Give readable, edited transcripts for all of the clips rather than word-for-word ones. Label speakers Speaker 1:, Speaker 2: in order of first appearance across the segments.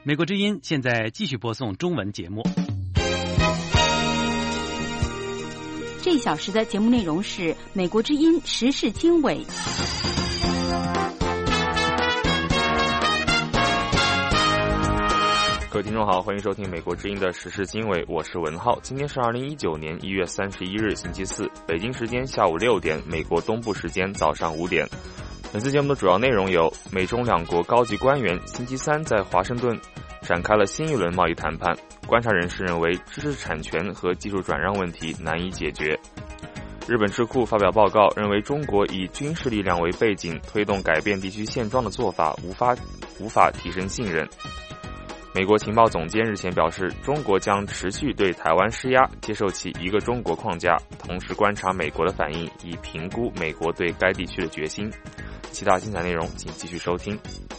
Speaker 1: 美国之音现在继续播送中文节目。
Speaker 2: 这一小时的节目内容是美国之音时事经纬。
Speaker 3: 各位听众好，欢迎收听美国之音的时事经纬，我是文浩。今天是2019年1月31日星期四，北京时间下午6点，美国东部时间早上5点。本次节目的主要内容有：美中两国高级官员星期三在华盛顿展开了新一轮贸易谈判，观察人士认为知识产权和技术转让问题难以解决。日本智库发表报告，认为中国以军事力量为背景推动改变地区现状的做法无法提升信任。美国情报总监日前表示，中国将持续对台湾施压，接受其一个中国框架，同时观察美国的反应，以评估美国对该地区的决心。其他精彩内容请继续收听。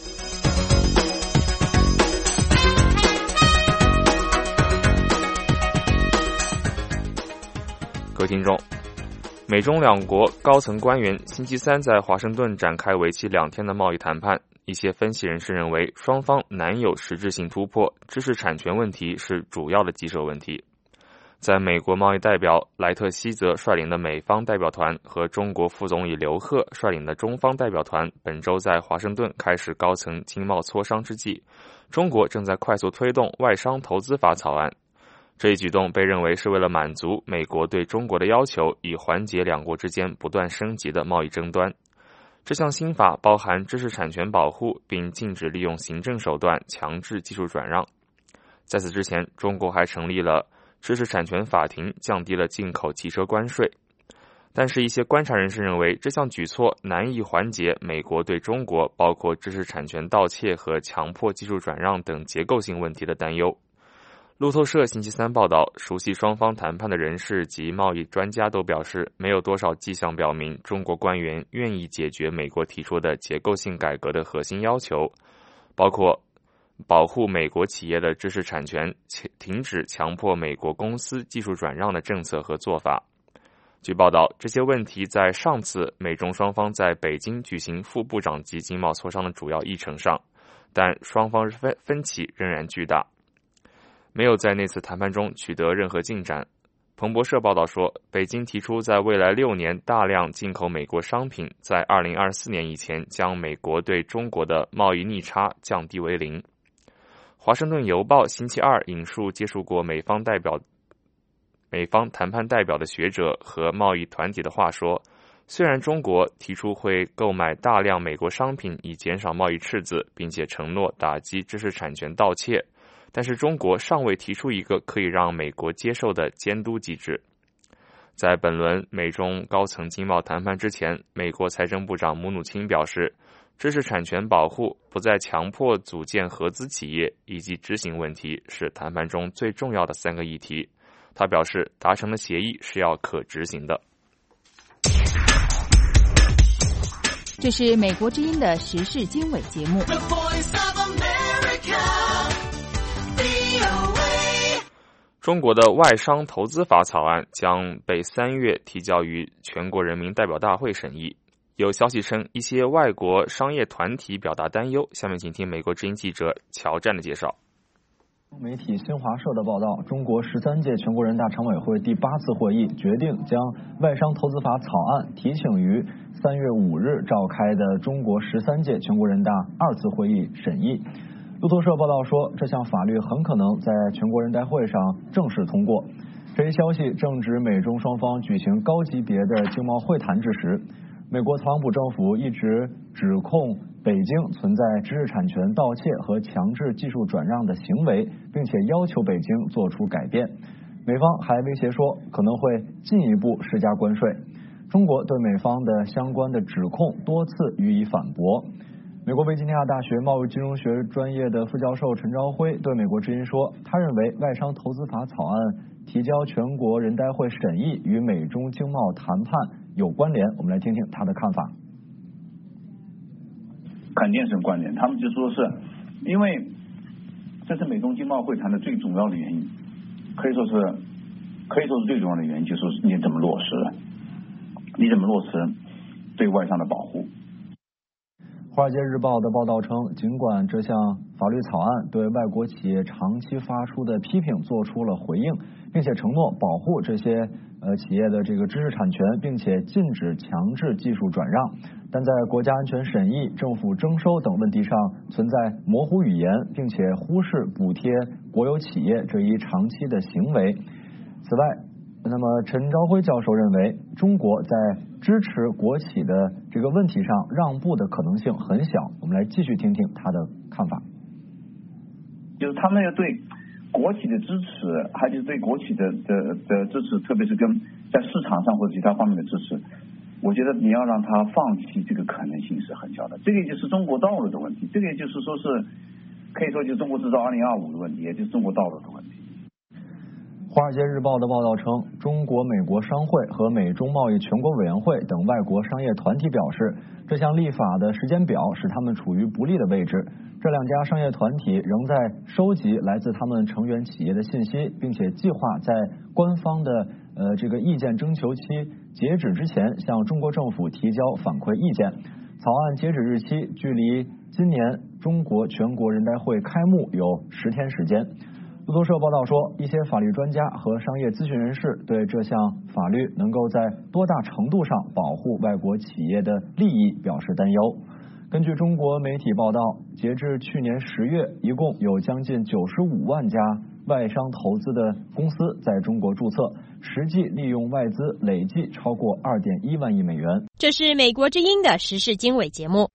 Speaker 3: 各位听众，美中两国高层官员星期三在华盛顿展开为期2天的贸易谈判。一些分析人士认为，双方难有实质性突破，知识产权问题是主要的棘手问题。在美国贸易代表莱特希泽率领的美方代表团和中国副总理刘鹤率领的中方代表团本周在华盛顿开始高层经贸磋商之际，中国正在快速推动外商投资法草案。这一举动被认为是为了满足美国对中国的要求，以缓解两国之间不断升级的贸易争端。这项新法包含知识产权保护，并禁止利用行政手段强制技术转让。在此之前，中国还成立了知识产权法庭，降低了进口汽车关税。但是一些观察人士认为，这项举措难以缓解美国对中国包括知识产权盗窃和强迫技术转让等结构性问题的担忧。路透社星期三报道，熟悉双方谈判的人士及贸易专家都表示，没有多少迹象表明中国官员愿意解决美国提出的结构性改革的核心要求，包括保护美国企业的知识产权，停止强迫美国公司技术转让的政策和做法。据报道，这些问题在上次美中双方在北京举行副部长级经贸磋商的主要议程上，但双方分歧仍然巨大，没有在那次谈判中取得任何进展。彭博社报道说，北京提出在未来6年大量进口美国商品，在2024年以前将美国对中国的贸易逆差降低为0。华盛顿邮报星期二引述接触过美方谈判代表的学者和贸易团体的话说，虽然中国提出会购买大量美国商品以减少贸易赤字，并且承诺打击知识产权盗窃，但是中国尚未提出一个可以让美国接受的监督机制。在本轮美中高层经贸谈判之前，美国财政部长姆努钦表示，知识产权保护、不再强迫组建合资企业以及执行问题是谈判中最重要的3个议题。他表示，达成的协议是要可执行的。
Speaker 2: 这是美国之音的时事经纬节目。
Speaker 3: 中国的外商投资法草案将被3月提交于全国人民代表大会审议。有消息称，一些外国商业团体表达担忧。下面请听美国之音记者乔战的介绍。
Speaker 4: 媒体新华社的报道，中国13届全国人大常委会第8次会议决定将外商投资法草案提请于3月5日召开的中国13届全国人大2次会议审议。路透社报道说，这项法律很可能在全国人大会上正式通过。这一消息正值美中双方举行高级别的经贸会谈之时。美国特朗普政府一直指控北京存在知识产权盗窃和强制技术转让的行为，并且要求北京做出改变。美方还威胁说可能会进一步施加关税。中国对美方的相关的指控多次予以反驳。美国维吉尼亚大学贸易金融学专业的副教授陈朝辉对美国之音说，他认为外商投资法草案提交全国人代会审议与美中经贸谈判有关联。我们来听听他的看法。
Speaker 5: 肯定是关联，他们就说是因为这是美中经贸会谈的最重要的原因，可以说是最重要的原因，就是你怎么落实对外商的保护。
Speaker 4: 华尔街日报的报道称，尽管这项法律草案对外国企业长期发出的批评做出了回应，并且承诺保护这些企业的这个知识产权，并且禁止强制技术转让，但在国家安全审议、政府征收等问题上存在模糊语言，并且忽视补贴国有企业这一长期的行为。此外，那么陈朝晖教授认为，中国在支持国企的这个问题上让步的可能性很小。我们来继续听听他的看法。
Speaker 5: 就是他们要对国企的支持，还有对国企的支持，特别是跟在市场上或者其他方面的支持，我觉得你要让他放弃这个可能性是很小的。这个也就是中国道路的问题，这个也就是说是可以说就是中国制造2025的问题，也就是中国道路的问题。
Speaker 4: 华尔街日报的报道称，中国美国商会和美中贸易全国委员会等外国商业团体表示，这项立法的时间表使他们处于不利的位置。这两家商业团体仍在收集来自他们成员企业的信息，并且计划在官方的这个意见征求期截止之前向中国政府提交反馈意见。草案截止日期距离今年中国全国人代会开幕有10天时间。路透社报道说，一些法律专家和商业咨询人士对这项法律能够在多大程度上保护外国企业的利益表示担忧。根据中国媒体报道，截至去年10月，一共有将近95万家外商投资的公司在中国注册，实际利用外资累计超过2.1万亿美元。
Speaker 6: 这是美国之音的时事经纬节目。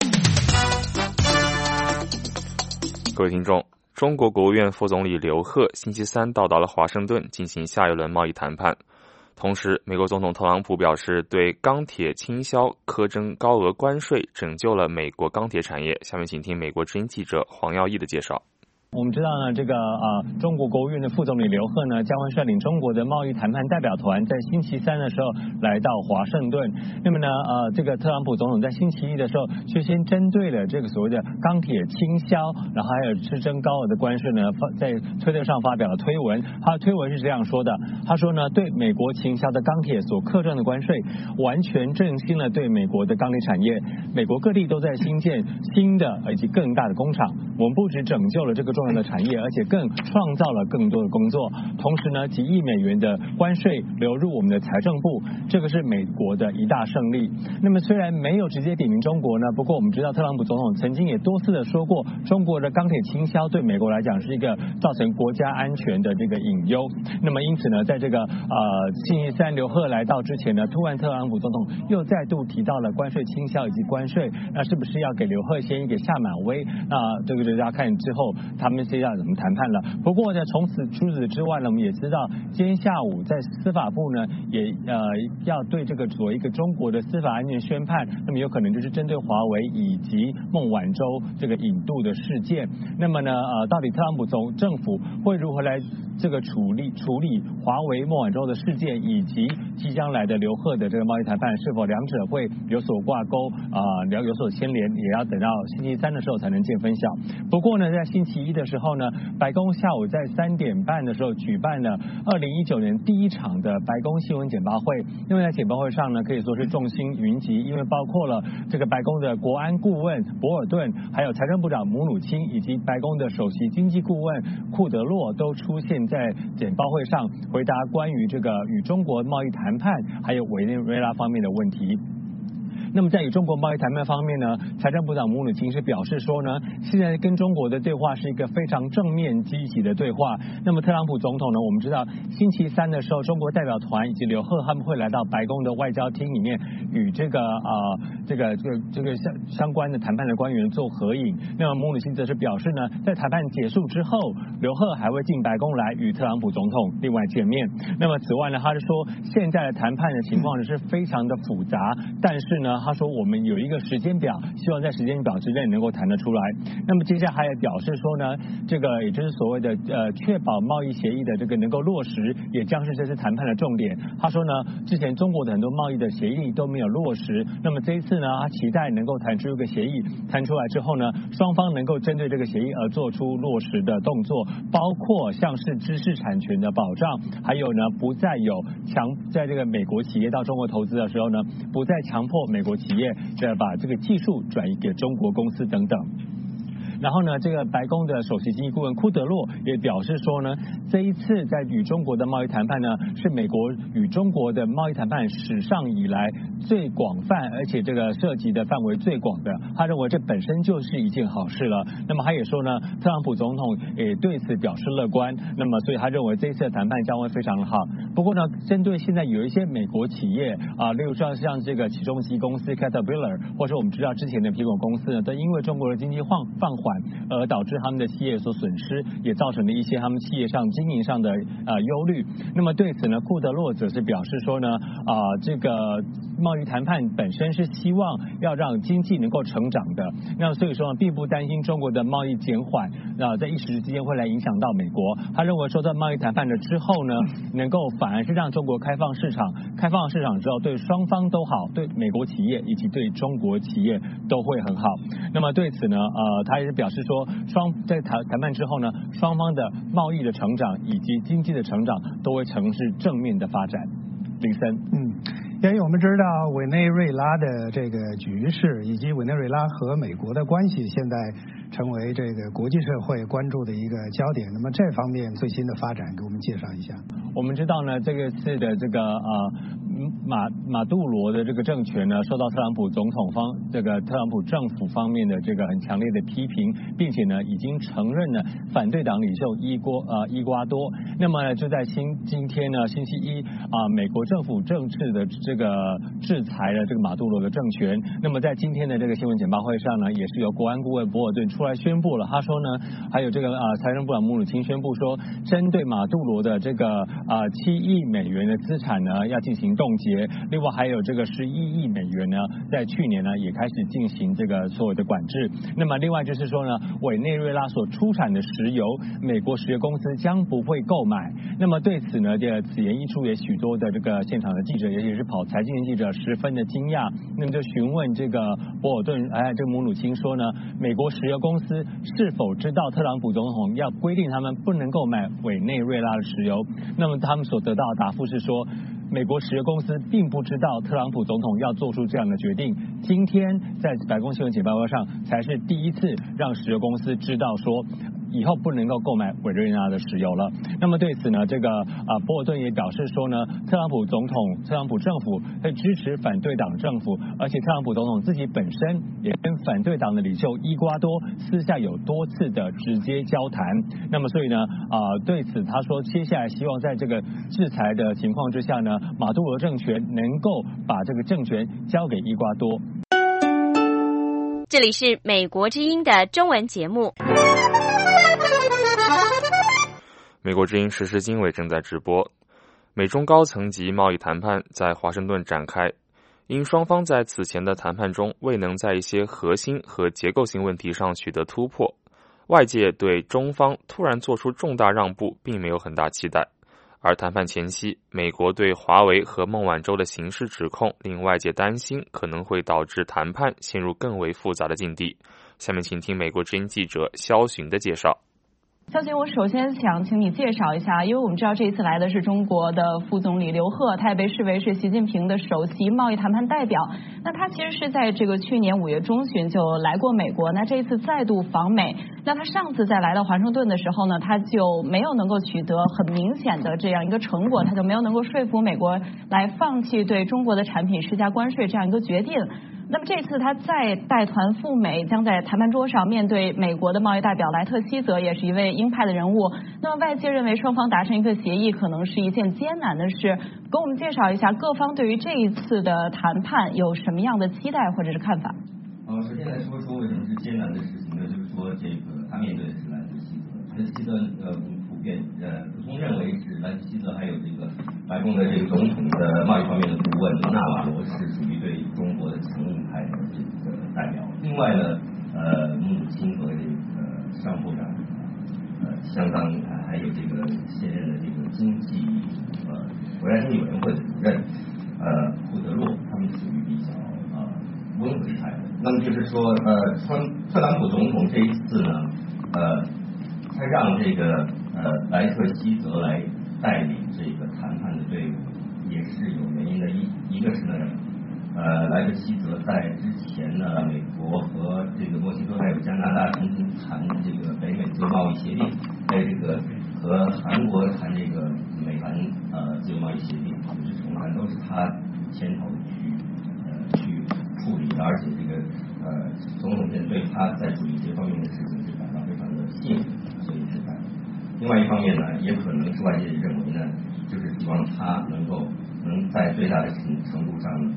Speaker 3: 各位听众，中国国务院副总理刘鹤星期三到达了华盛顿进行下一轮贸易谈判。同时，美国总统特朗普表示对钢铁倾销苛征高额关税，拯救了美国钢铁产业。下面请听美国之音记者黄耀义的介绍。
Speaker 7: 我们知道呢，这个中国国务院的副总理刘鹤呢，将会率领中国的贸易谈判代表团在星期三的时候来到华盛顿。那么呢，这个特朗普总统在星期一的时候就先针对了这个所谓的钢铁倾销，然后还有苛征高额的关税呢，在推特上发表了推文。他的推文是这样说的，他说呢，对美国倾销的钢铁所课征的关税，完全振兴了对美国的钢铁产业。美国各地都在新建新的以及更大的工厂，我们不只拯救了这个重要的产业，而且更创造了更多的工作。同时呢，几亿美元的关税流入我们的财政部，这个是美国的一大胜利。那么虽然没有直接点名中国呢，不过我们知道特朗普总统曾经也多次的说过，中国的钢铁倾销对美国来讲是一个造成国家安全的这个隐忧。那么因此呢，在这个星期三刘鹤来到之前呢，突然特朗普总统又再度提到了关税倾销以及关税，那是不是要给刘鹤先一个下马威？那这个就要看之后他们是要怎么谈判了。不过呢，除此之外呢，我们也知道今天下午在司法部呢也要对这个做一个中国的司法案件宣判，那么有可能就是针对华为以及孟晚舟这个引渡的事件。那么呢到底特朗普政府会如何来这个处理华为孟晚舟的事件，以及即将来的刘鹤的这个贸易谈判，是否两者会有所挂钩有所牵连，也要等到星期三的时候才能见分晓。不过呢，在星期一的时候呢，白宫下午在3点半的时候举办了2019年第一场的白宫新闻简报会。因为在简报会上呢，可以说是众星云集，因为包括了这个白宫的国安顾问博尔顿，还有财政部长姆努钦，以及白宫的首席经济顾问库德洛都出现在简报会上，回答关于这个与中国贸易谈判还有委内瑞拉方面的问题。那么在与中国贸易谈判方面呢，财政部长姆努钦是表示说呢，现在跟中国的对话是一个非常正面积极的对话。那么特朗普总统呢，我们知道星期三的时候，中国代表团以及刘鹤他们会来到白宫的外交厅里面，与这个相关的谈判的官员做合影。那么姆努钦则是表示呢，在谈判结束之后，刘鹤还会进白宫来与特朗普总统另外见面。那么此外呢，他是说现在的谈判的情况呢是非常的复杂，但是呢他说我们有一个时间表，希望在时间表之内能够谈得出来。那么接下来还表示说呢，这个也就是所谓的确保贸易协议的这个能够落实，也将是这次谈判的重点。他说呢，之前中国的很多贸易的协议都没有落实，那么这一次呢，他期待能够谈出一个协议，谈出来之后呢，双方能够针对这个协议而做出落实的动作，包括像是知识产权的保障，还有呢不再有在这个美国企业到中国投资的时候呢，不再强迫美国企业把这个技术转移给中国公司等等。然后呢，这个白宫的首席经济顾问库德洛也表示说呢，这一次在与中国的贸易谈判呢，是美国与中国的贸易谈判史上以来最广泛，而且这个涉及的范围最广的。他认为这本身就是一件好事了。那么他也说呢，特朗普总统也对此表示乐观。那么所以他认为这一次的谈判将会非常的好。不过呢，针对现在有一些美国企业例如说像这个起重机公司 Caterpillar， 或者我们知道之前的苹果公司呢，都因为中国的经济放缓而导致他们的企业所损失，也造成了一些他们企业上经营上的忧虑。那么对此呢，库德洛则是表示说呢，这个贸易谈判本身是希望要让经济能够成长的，那所以说呢，并不担心中国的贸易减缓在一时之间会来影响到美国。他认为说在贸易谈判的之后呢，能够反而是让中国开放市场之后，对双方都好，对美国企业以及对中国企业都会很好。那么对此呢，他也是表示说，在谈判之后呢，双方的贸易的成长以及经济的成长都会呈是正面的发展。林森，
Speaker 8: 因为我们知道委内瑞拉的这个局势以及委内瑞拉和美国的关系，现在成为这个国际社会关注的一个焦点。那么这方面最新的发展，给我们介绍一下。
Speaker 7: 我们知道呢，这个次的这个马杜罗的这个政权呢，受到特朗普政府方面的这个很强烈的批评，并且呢，已经承认了反对党领袖伊瓜多。那么就在今天呢，星期一美国政府正式的这个制裁了这个马杜罗的政权。那么在今天的这个新闻简报会上呢，也是由国安顾问博尔顿出来宣布了，他说呢，还有这个财政部长姆努钦宣布说，针对马杜罗的这个7亿美元的资产呢，要进行冻结。另外还有这个11亿美元呢，在去年呢也开始进行这个所有的管制。那么另外就是说呢，委内瑞拉所出产的石油，美国石油公司将不会购买。那么对此呢，此言一出，也许多的这个现场的记者，也是跑财经的记者十分的惊讶。那么就询问这个博尔顿，这个姆努钦说呢，美国石油公司是否知道特朗普总统要规定他们不能购买委内瑞拉的石油？那么他们所得到的答复是说，美国石油公司并不知道特朗普总统要做出这样的决定。今天在白宫新闻简报会上，才是第一次让石油公司知道说，以后不能够购买委内瑞拉的石油了。那么对此呢，这个博尔顿也表示说呢，特朗普政府会支持反对党政府，而且特朗普总统自己本身也跟反对党的领袖伊瓜多私下有多次的直接交谈。那么所以呢，对此他说，接下来希望在这个制裁的情况之下呢，马杜罗政权能够把这个政权交给伊瓜多。
Speaker 6: 这里是美国之音的中文节目。
Speaker 3: 美国之音时事经纬正在直播。美中高层级贸易谈判在华盛顿展开，因双方在此前的谈判中未能在一些核心和结构性问题上取得突破，外界对中方突然做出重大让步并没有很大期待。而谈判前夕，美国对华为和孟晚舟的刑事指控令外界担心可能会导致谈判陷入更为复杂的境地。下面请听美国之音记者肖寻的介绍。
Speaker 9: 肖寻，我首先想请你介绍一下，因为我们知道这一次来的是中国的副总理刘鹤，他也被视为是习近平的首席贸易谈判代表。那他其实是在这个去年5月中旬就来过美国，那这一次再度访美。那他上次在来到华盛顿的时候呢，他就没有能够取得很明显的这样一个成果，他就没有能够说服美国来放弃对中国的产品施加关税这样一个决定。那么这次他再带团赴美，将在谈判桌上面对美国的贸易代表莱特希泽，也是一位鹰派的人物。那么外界认为双方达成一个协议可能是一件艰难的事，跟我们介绍一下各方对于这一次的谈判有什么样的期待或者是看法。
Speaker 10: 首先来说为什么是艰难的事情呢？就是说这个他面对的是莱特希泽，莱特希泽普通认为是莱特希泽还有这个白宫的这个总统的贸易方面的顾问纳瓦罗是属于对中国的强硬派的这个代表。另外呢，穆努钦和这个商务部长相当还有这个现任的这个国家经济委员会的主任库德洛，他们属于比较温和派的。那么就是说特朗普总统这一次呢他让这个莱特希泽来带领这个谈判的队伍也是有原因的。一个是呢莱特希泽在之前呢，美国和这个墨西哥还有加拿大重新谈这个北美自由贸易协定，还有这个和韩国谈这个美韩自由贸易协定，就是重谈都是他牵头去处理的，而且这个总统现在对他在处理这方面的事情是感到非常的信任，所以是谈。另外一方面呢，也可能是外界认为呢，就是希望他能在最大的程度上。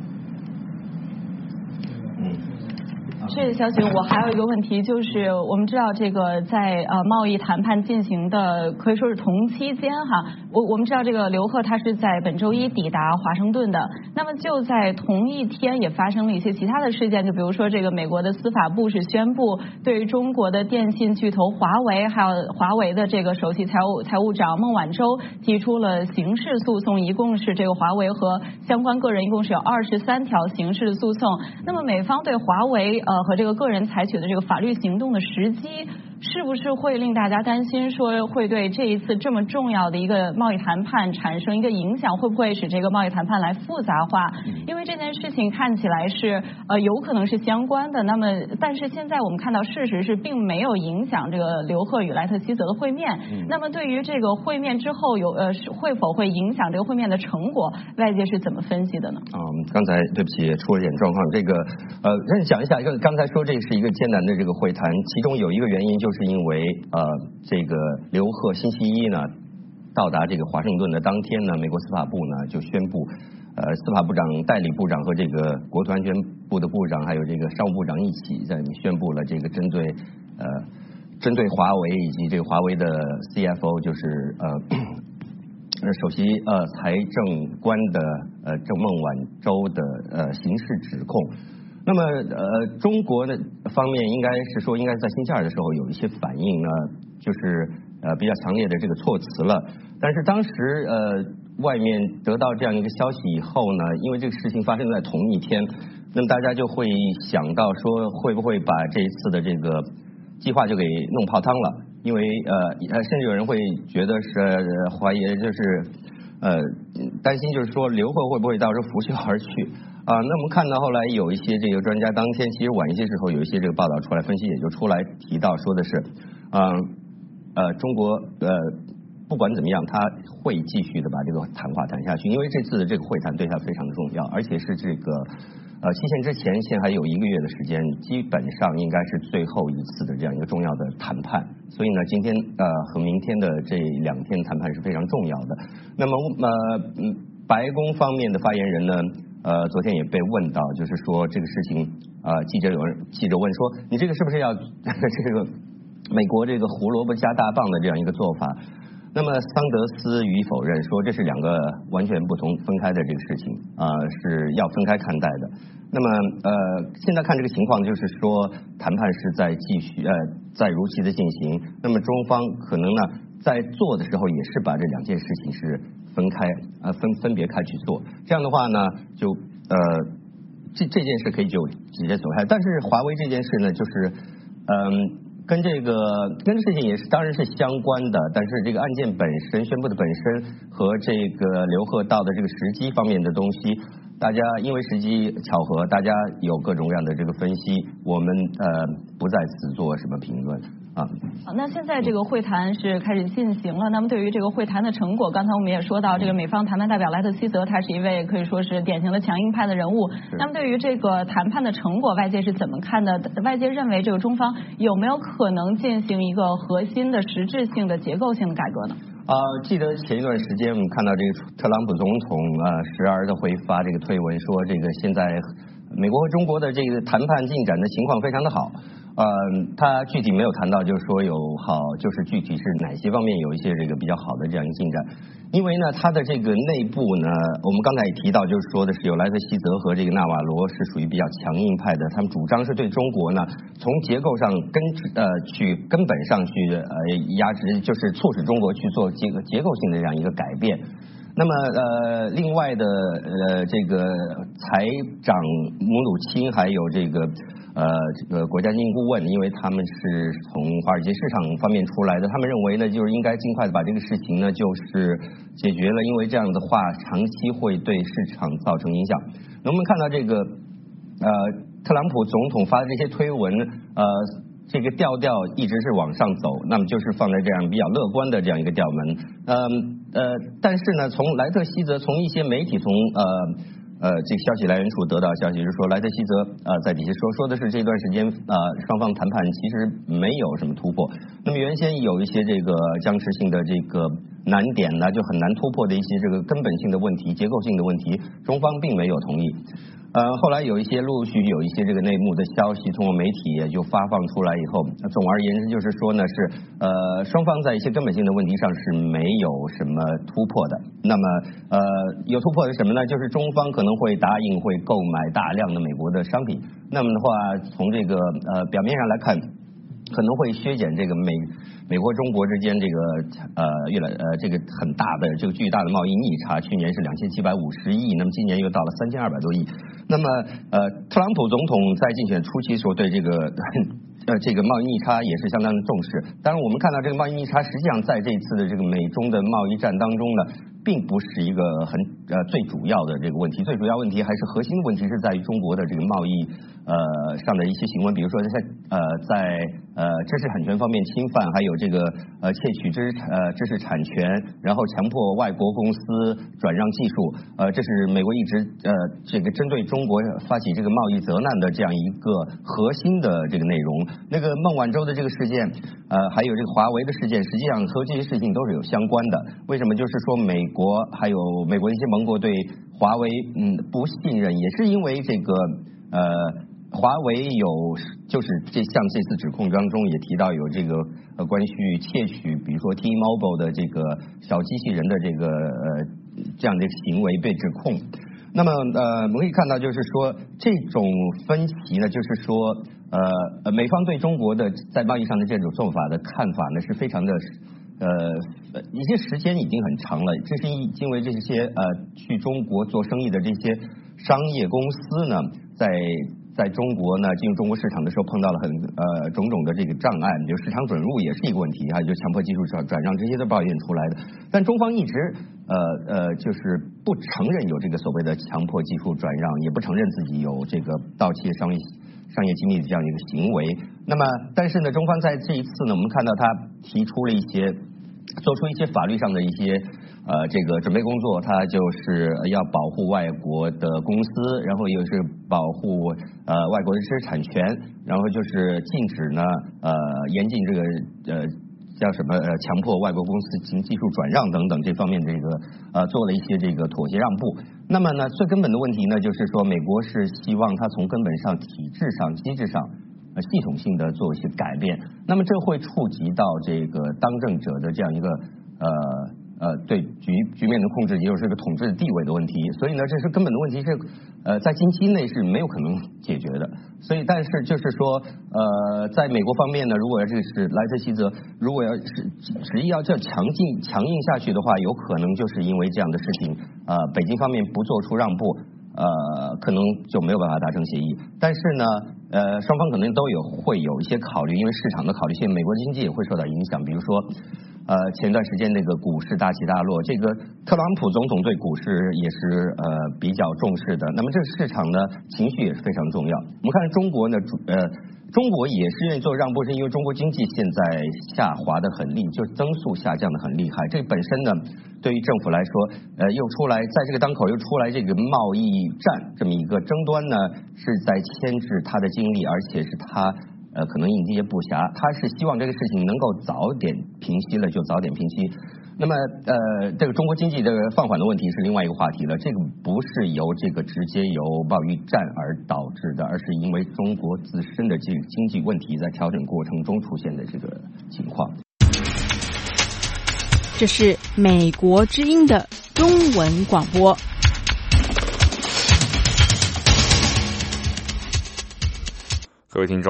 Speaker 9: 是小许，我还有一个问题，就是我们知道这个在贸易谈判进行的可以说是同期间哈，我们知道这个刘鹤他是在本周一抵达华盛顿的，那么就在同一天也发生了一些其他的事件，就比如说这个美国的司法部是宣布对于中国的电信巨头华为还有华为的这个首席财务长孟晚舟提出了刑事诉讼，一共是这个华为和相关个人一共是有23条刑事诉讼。那么美方对华为和这个个人采取的这个法律行动的时机，是不是会令大家担心说会对这一次这么重要的一个贸易谈判产生一个影响，会不会使这个贸易谈判来复杂化？因为这件事情看起来是有可能是相关的，那么但是现在我们看到事实是并没有影响这个刘鹤与莱特希泽的会面，那么对于这个会面之后会否会影响这个会面的成果，外界是怎么分析的呢？
Speaker 11: 刚才对不起出了点状况，这个让你讲一下，刚才说这是一个艰难的这个会谈，其中有一个原因就是因为这个刘鹤星期一呢到达这个华盛顿的当天呢，美国司法部呢就宣布司法部长代理部长和这个国土安全部的部长还有这个商务部长一起在宣布了这个针对华为以及这个华为的 CFO 就是首席财政官的郑孟晚舟的刑事指控。那么中国的方面应该在星期二的时候有一些反应呢，就是比较强烈的这个措辞了。但是当时外面得到这样一个消息以后呢，因为这个事情发生在同一天，那么大家就会想到说会不会把这一次的这个计划就给弄泡汤了。因为甚至有人会觉得是怀疑，就是担心，就是说刘鹤会不会到时候拂袖而去那我们看到后来有一些这个专家当天其实晚一些时候有一些这个报道出来分析，也就出来提到说的是中国不管怎么样他会继续的把这个谈话谈下去，因为这次的这个会谈对他非常的重要，而且是这个期限之前现在还有1个月的时间，基本上应该是最后一次的这样一个重要的谈判，所以呢今天和明天的这2天谈判是非常重要的。那么白宫方面的发言人呢昨天也被问到，就是说这个事情记者问说你这个是不是要这个美国这个胡萝卜加大棒的这样一个做法，那么桑德斯予以否认，说这是2个完全不同分开的这个事情是要分开看待的。那么现在看这个情况，就是说谈判是在继续在如期的进行，那么中方可能呢在做的时候也是把这2件事情是分别开去做，这样的话呢就这件事可以就直接走开。但是华为这件事呢就是跟这事情也是当然是相关的，但是这个案件本身宣布的本身和这个刘鹤到的这个时机方面的东西，大家因为时机巧合，大家有各种各样的这个分析，我们不在此做什么评论
Speaker 9: 那现在这个会谈是开始进行了，那么对于这个会谈的成果，刚才我们也说到，这个美方谈判代表莱特希泽他是一位可以说是典型的强硬派的人物，那么对于这个谈判的成果，外界是怎么看的？外界认为这个中方有没有可能进行一个核心的实质性的结构性的改革呢？
Speaker 11: 记得前一段时间我们看到这个特朗普总统时而的会发这个推文说，这个现在美国和中国的这个谈判进展的情况非常的好。他具体没有谈到，就是说就是具体是哪些方面有一些这个比较好的这样一个进展。因为呢，他的这个内部呢，我们刚才也提到，就是说的是有莱特希泽和这个纳瓦罗是属于比较强硬派的，他们主张是对中国呢从结构上根本上去压制，就是促使中国去做结构性的这样一个改变。 那么另外的这个财长姆努钦还有这个国家经济顾问，因为他们是从华尔街市场方面出来的，他们认为呢，就是应该尽快的把这个事情呢就是解决了，因为这样的话长期会对市场造成影响。那我们看到这个特朗普总统发的这些推文，这个调调一直是往上走，那么就是放在这样比较乐观的这样一个调门。但是呢，从莱特希泽，从一些媒体，从这个消息来源处得到消息是说，莱特希泽在底下说的是这段时间双方谈判其实没有什么突破。那么原先有一些这个僵持性的这个难点呢，就很难突破的一些这个根本性的问题、结构性的问题，中方并没有同意。后来有一些陆续有一些这个内幕的消息通过媒体也就发放出来以后，总而言之就是说呢是双方在一些根本性的问题上是没有什么突破的。那么有突破的是什么呢？就是中方可能会答应会购买大量的美国的商品，那么的话从这个表面上来看，可能会削减这个美国中国之间这个这个很大的这个巨大的贸易逆差，去年是2750亿，那么今年又到了3200多亿。那么特朗普总统在竞选初期时候对这个贸易逆差也是相当的重视。当然我们看到这个贸易逆差实际上在这一次的这个美中的贸易战当中呢，并不是一个最主要的这个问题，最主要问题还是核心的问题是在于中国的这个贸易上的一些行为，比如说在知识产权方面侵犯，还有这个窃取知识产权，然后强迫外国公司转让技术，这是美国一直这个针对中国发起这个贸易责难的这样一个核心的这个内容。那个孟晚舟的这个事件，还有这个华为的事件，实际上和这些事情都是有相关的。为什么？就是说美国还有美国一些盟国对华为不信任，也是因为这个华为就是像这次指控当中也提到有这个关于窃取，比如说 T-Mobile 的这个小机器人的这个这样的行为被指控。那么我们可以看到，就是说这种分歧呢，就是说美方对中国的在贸易上的这种做法的看法呢，是非常的一些时间已经很长了。这是因为这些去中国做生意的这些商业公司呢，在中国呢进入中国市场的时候碰到了种种的这个障碍，比如市场准入也是一个问题，还有就强迫技术转让，这些都抱怨出来的。但中方一直就是不承认有这个所谓的强迫技术转让，也不承认自己有这个盗窃商业机密的这样一个行为。那么但是呢，中方在这一次呢，我们看到他提出了做出一些法律上的一些这个准备工作，它就是要保护外国的公司，然后又是保护外国的知识产权，然后就是禁止呢严禁这个叫什么强迫外国公司进行技术转让等等这方面这个做了一些这个妥协让步。那么呢，最根本的问题呢，就是说美国是希望它从根本上、体制上、机制上系统性的做一些改变。那么这会触及到这个当政者的这样一个对局面的控制，也就是这个统治的地位的问题。所以呢，这是根本的问题，是在近期内是没有可能解决的。所以，但是就是说，在美国方面呢，如果这是莱特希泽，如果执意要这强硬下去的话，有可能就是因为这样的事情，北京方面不做出让步，可能就没有办法达成协议。但是呢，双方可能会有一些考虑，因为市场的考虑，现在美国的经济也会受到影响，比如说。前段时间那个股市大起大落，这个特朗普总统对股市也是比较重视的。那么这个市场呢，情绪也是非常重要。我们看中国呢，中国也是愿意做让步，是因为中国经济现在下滑的很厉害，就是增速下降的很厉害。这本身呢，对于政府来说，又出来在这个当口又出来这个贸易战这么一个争端呢，是在牵制他的精力，而且是他。可能应接不暇，他是希望这个事情能够早点平息了就早点平息。那么这个中国经济的放缓的问题是另外一个话题了，这个不是由这个直接由贸易战而导致的，而是因为中国自身的这个经济问题在调整过程中出现的这个情况。
Speaker 2: 这是美国之音的中文广播。
Speaker 3: 各位听众，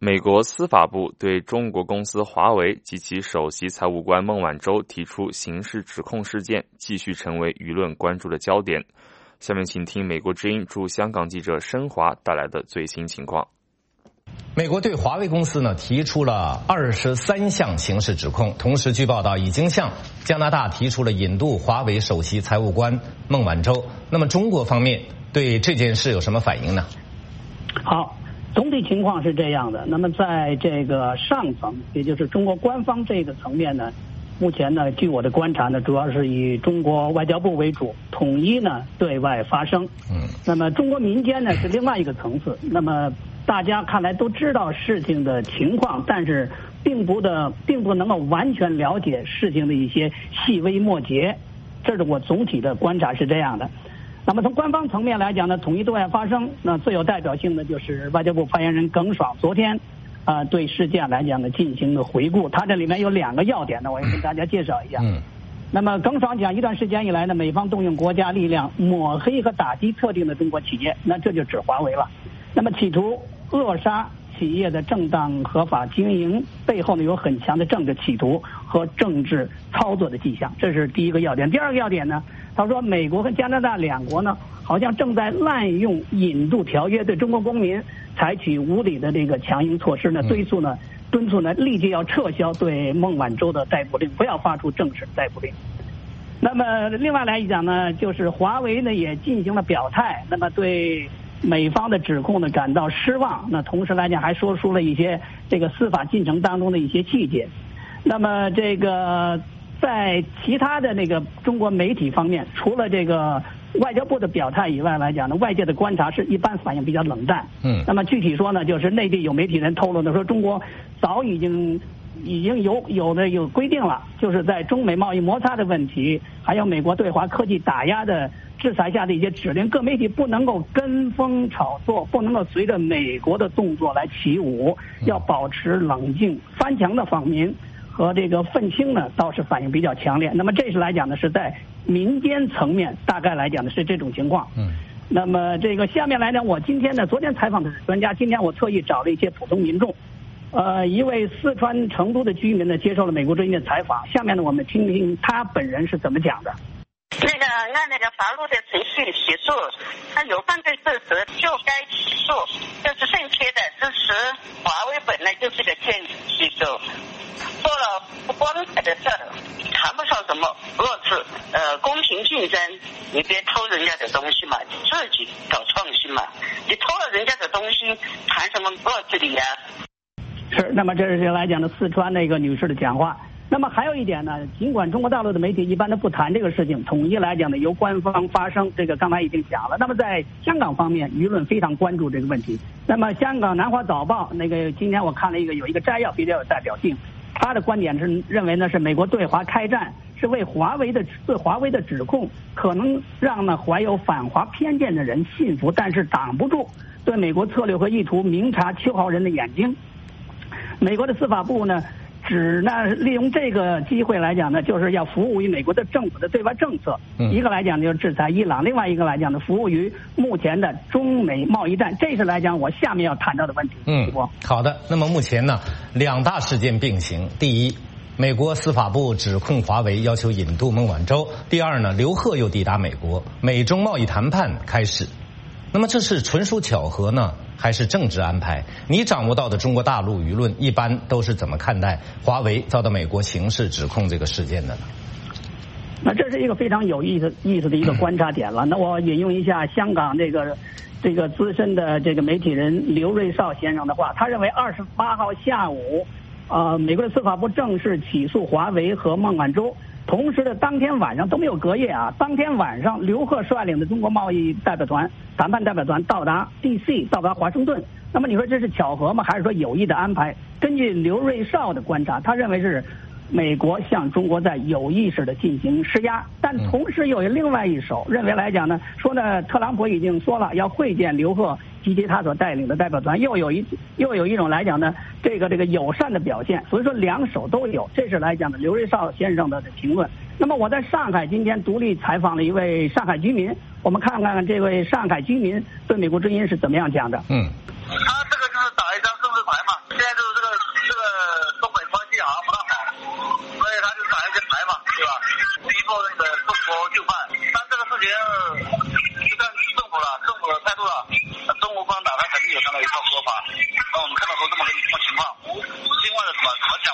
Speaker 3: 美国司法部对中国公司华为及其首席财务官孟晚舟提出刑事指控事件，继续成为舆论关注的焦点。下面请听美国之音驻香港记者申华带来的最新情况。
Speaker 12: 美国对华为公司呢提出了23项刑事指控，同时据报道已经向加拿大提出了引渡华为首席财务官孟晚舟。那么中国方面对这件事有什么反应呢？
Speaker 13: 好，总体情况是这样的。那么在这个上层，也就是中国官方这个层面呢，目前呢，据我的观察呢，主要是以中国外交部为主，统一呢对外发声。那么中国民间呢是另外一个层次。那么大家看来都知道事情的情况，但是并不能够完全了解事情的一些细微末节。这是我总体的观察是这样的。那么从官方层面来讲呢，统一对外发声，那最有代表性的就是外交部发言人耿爽昨天对事件来讲呢进行了回顾。他这里面有2个要点呢，我也跟大家介绍一下。那么耿爽讲，一段时间以来呢，美方动用国家力量抹黑和打击特定的中国企业，那这就指华为了。那么企图扼杀企业的正当合法经营，背后呢有很强的政治企图和政治操作的迹象，这是第一个要点。第二个要点呢，他说美国和加拿大两国呢好像正在滥用引渡条约，对中国公民采取无理的这个强硬措施呢，敦促呢立即要撤销对孟晚舟的逮捕令，不要发出正式逮捕令。那么另外来讲呢，就是华为呢也进行了表态，那么对美方的指控呢感到失望，那同时来讲还说出了一些这个司法进程当中的一些细节。那么这个在其他的那个中国媒体方面，除了这个外交部的表态以外来讲呢，外界的观察是一般反应比较冷淡。那么具体说呢，就是内地有媒体人透露的说，中国早已经有规定了，就是在中美贸易摩擦的问题，还有美国对华科技打压的制裁下的一些指令，各媒体不能够跟风炒作，不能够随着美国的动作来起舞，要保持冷静。翻墙的访民和这个愤青呢倒是反应比较强烈。那么这是来讲呢是在民间层面，大概来讲呢是这种情况。那么这个下面来讲，我昨天采访的是专家，今天我特意找了一些普通民众。一位四川成都的居民呢接受了美国之音的采访，下面呢我们听听他本人是怎么讲的。
Speaker 14: 按那个法律的程序起诉，他有犯罪事实就该起诉，这是正确的。支持华为本来就是个骗子机构，做了不光彩的事儿，谈不上什么恶事。公平竞争，你别偷人家的东西嘛，你自己搞创新嘛。你偷了人家的东西，谈什么恶之理啊？
Speaker 13: 是，那么这是来讲的四川那个女士的讲话。那么还有一点呢，尽管中国大陆的媒体一般都不谈这个事情，统一来讲呢由官方发声，这个刚才已经讲了。那么在香港方面，舆论非常关注这个问题。那么香港南华早报那个今天我看了有一个摘要比较有代表性，他的观点是认为呢是美国对华开战是对华为的指控可能让呢怀有反华偏见的人信服，但是挡不住对美国策略和意图明察秋毫人的眼睛。美国的司法部呢只呢利用这个机会来讲呢，就是要服务于美国的政府的对外政策。一个来讲就是制裁伊朗，另外一个来讲呢服务于目前的中美贸易战，这是来讲我下面要谈到的问题。
Speaker 12: 好的。那么目前呢2大事件并行，第一，美国司法部指控华为要求引渡孟晚舟；第二呢，刘鹤又抵达美国，美中贸易谈判开始。那么这是纯属巧合呢，还是政治安排？你掌握到的中国大陆舆论一般都是怎么看待华为遭到美国刑事指控这个事件的呢？
Speaker 13: 那这是一个非常有意思的一个观察点了。那我引用一下香港这个资深的这个媒体人刘瑞绍先生的话，他认为28号下午，美国的司法部正式起诉华为和孟晚舟。同时的当天晚上都没有隔夜啊，当天晚上刘鹤率领的中国贸易谈判代表团到达 DC， 到达华盛顿。那么你说这是巧合吗？还是说有意的安排？根据刘瑞绍的观察，他认为是美国向中国在有意识的进行施压，但同时又有另外一手认为来讲呢，说呢特朗普已经说了要会见刘鹤及其他所带领的代表团，又有一种来讲呢这个友善的表现，所以说两手都有，这是来讲的刘瑞绍先生的评论。那么我在上海今天独立采访了一位上海居民，我们看看这位上海居民对美国之音是怎么样讲的。
Speaker 15: 他这个就是打一张政治牌嘛，现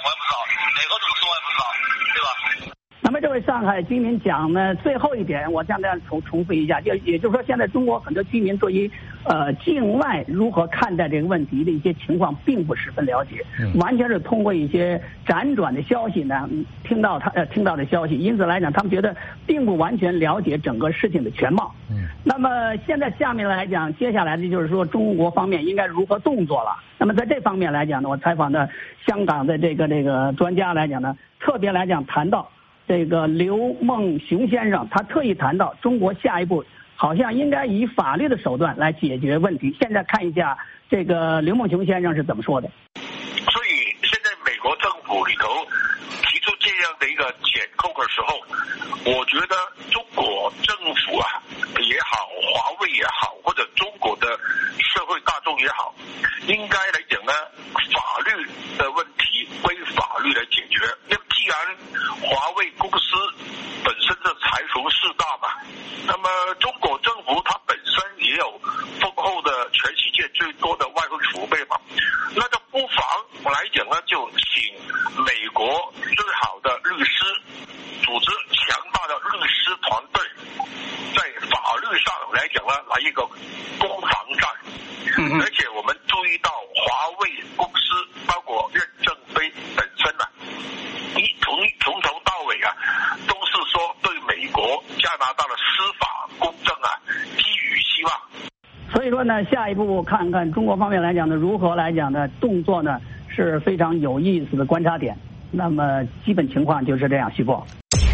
Speaker 15: 也不知道，哪个怎么说我也不知道，对吧？
Speaker 13: 那么这位上海居民讲呢，最后一点我将这样重复一下，也就是说，现在中国很多居民对于境外如何看待这个问题的一些情况并不十分了解，完全是通过一些辗转的消息呢听到的消息，因此来讲，他们觉得并不完全了解整个事情的全貌。那么现在下面来讲，接下来的就是说中国方面应该如何动作了。那么在这方面来讲呢，我采访的香港的这个专家来讲呢，特别来讲谈到这个刘梦熊先生，他特意谈到中国下一步好像应该以法律的手段来解决问题。现在看一下这个刘梦熊先生是怎么说的。
Speaker 15: 所以现在美国政府里头提出这样的一个检控的时候，我觉得中国政府也好，华为也好，或者中国的社会大众也好，应该来讲呢，法律的问题归法律来解决。因为既然华为公司本身的财雄势大嘛，那么中国政府它本身也有丰厚的全世界最多的外汇储备嘛，那就不妨来讲呢，就请美国最好的律师组织强大的律师团队，在法律上来讲呢，来一个攻防战。而且我们注意到华为公司包括任正非本身从头到尾都是说对美国加拿大的司法公正寄予希望。
Speaker 13: 所以说呢，下一步看看中国方面来讲呢，如何来讲呢，动作呢是非常有意思的观察点。那么基本情况就是这样，徐博。